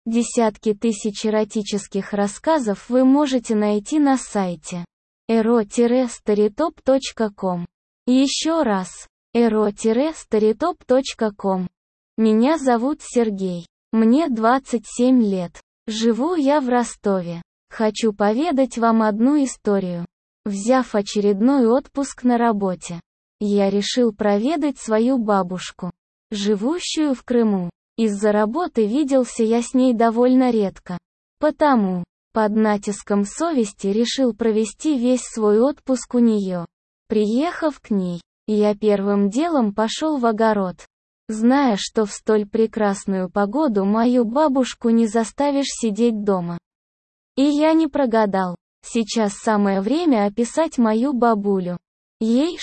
Десятки тысяч эротических рассказов вы можете найти на сайте ero-storytop.com. Еще раз, ero-storytop.com. Меня зовут Сергей. Мне 27 лет. Живу я в Ростове. Хочу поведать вам одну историю. Взяв очередной отпуск на работе, я решил проведать свою бабушку, живущую в Крыму. Из-за работы виделся я с ней довольно редко. Потому, под натиском совести решил провести весь свой отпуск у нее. Приехав к ней, я первым делом пошел в огород. Зная, что в столь прекрасную погоду мою бабушку не заставишь сидеть дома. И я не прогадал. Сейчас самое время описать мою бабулю. Ей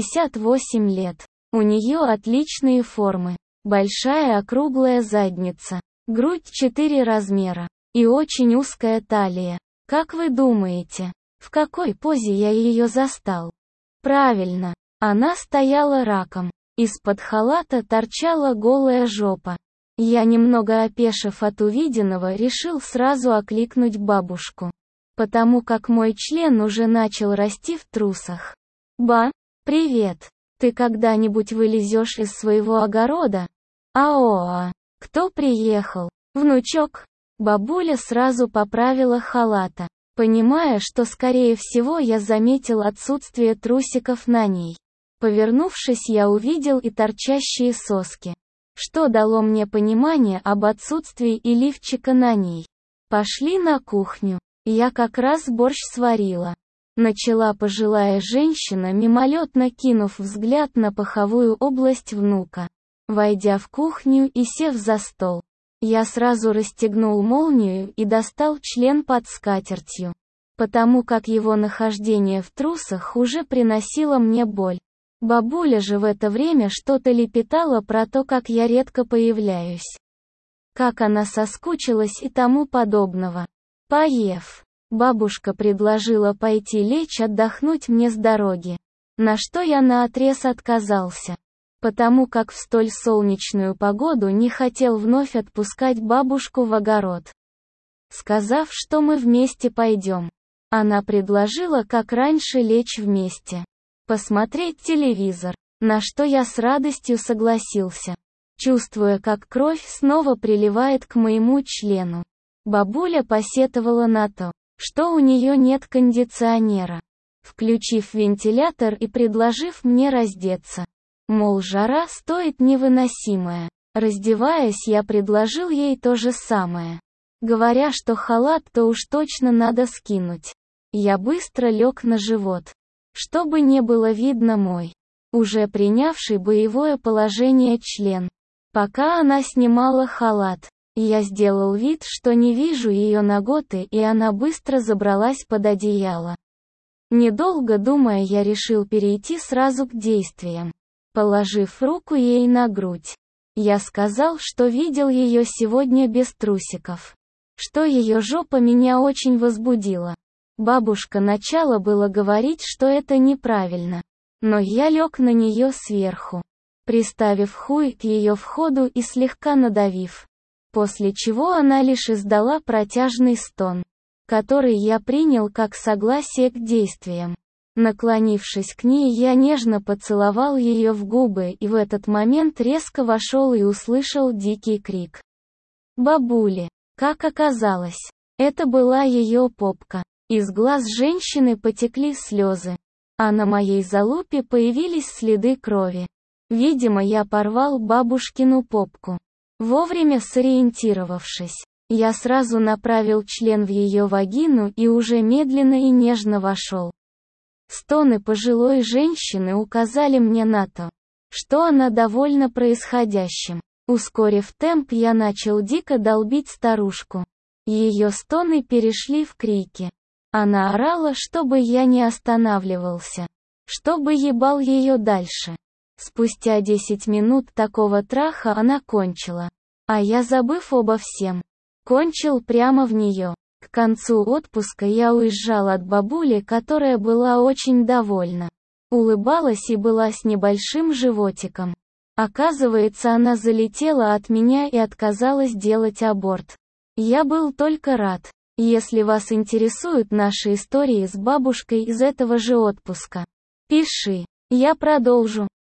68 лет. У нее отличные формы. Большая округлая задница. Грудь 4 размера. И очень узкая талия. Как вы думаете, в какой позе я ее застал? Правильно. Она стояла раком. Из-под халата торчала голая жопа. Я, немного опешив от увиденного, решил сразу окликнуть бабушку. Потому как мой член уже начал расти в трусах. «Ба, привет! Ты когда-нибудь вылезешь из своего огорода?» «Аоа! Кто приехал? Внучок?» Бабуля сразу поправила халата, понимая, что скорее всего я заметил отсутствие трусиков на ней. Повернувшись, я увидел и торчащие соски, что дало мне понимание об отсутствии и лифчика на ней. «Пошли на кухню. Я как раз борщ сварила», — начала пожилая женщина, мимолетно кинув взгляд на паховую область внука. Войдя в кухню и сев за стол, я сразу расстегнул молнию и достал член под скатертью, потому как его нахождение в трусах уже приносило мне боль. Бабуля же в это время что-то лепетала про то, как я редко появляюсь, как она соскучилась и тому подобного. Поев, бабушка предложила пойти лечь отдохнуть мне с дороги, на что я наотрез отказался, потому как в столь солнечную погоду не хотел вновь отпускать бабушку в огород. Сказав, что мы вместе пойдем, она предложила, как раньше, лечь вместе, посмотреть телевизор, на что я с радостью согласился, чувствуя, как кровь снова приливает к моему члену. Бабуля посетовала на то, что у нее нет кондиционера, включив вентилятор и предложив мне раздеться. Мол, жара стоит невыносимая. Раздеваясь, я предложил ей то же самое, говоря, что халат-то уж точно надо скинуть. Я быстро лег на живот, чтобы не было видно мой, уже принявший боевое положение член. Пока она снимала халат, я сделал вид, что не вижу ее наготы, и она быстро забралась под одеяло. Недолго думая, я решил перейти сразу к действиям. Положив руку ей на грудь, я сказал, что видел ее сегодня без трусиков, что ее жопа меня очень возбудила. Бабушка начала было говорить, что это неправильно, но я лег на нее сверху, приставив хуй к ее входу и слегка надавив, после чего она лишь издала протяжный стон, который я принял как согласие к действиям. Наклонившись к ней, я нежно поцеловал ее в губы и в этот момент резко вошел и услышал дикий крик бабули. Как оказалось, это была ее попка. Из глаз женщины потекли слезы, а на моей залупе появились следы крови. Видимо, я порвал бабушкину попку. Вовремя сориентировавшись, я сразу направил член в ее вагину и уже медленно и нежно вошел. Стоны пожилой женщины указали мне на то, что она довольна происходящим. Ускорив темп, я начал дико долбить старушку. Ее стоны перешли в крики. Она орала, чтобы я не останавливался, чтобы ебал ее дальше. Спустя 10 минут такого траха она кончила, а я, забыв обо всем, кончил прямо в нее. К концу отпуска я уезжал от бабули, которая была очень довольна, улыбалась и была с небольшим животиком. Оказывается, она залетела от меня и отказалась делать аборт. Я был только рад. Если вас интересуют наши истории с бабушкой из этого же отпуска, пиши. Я продолжу.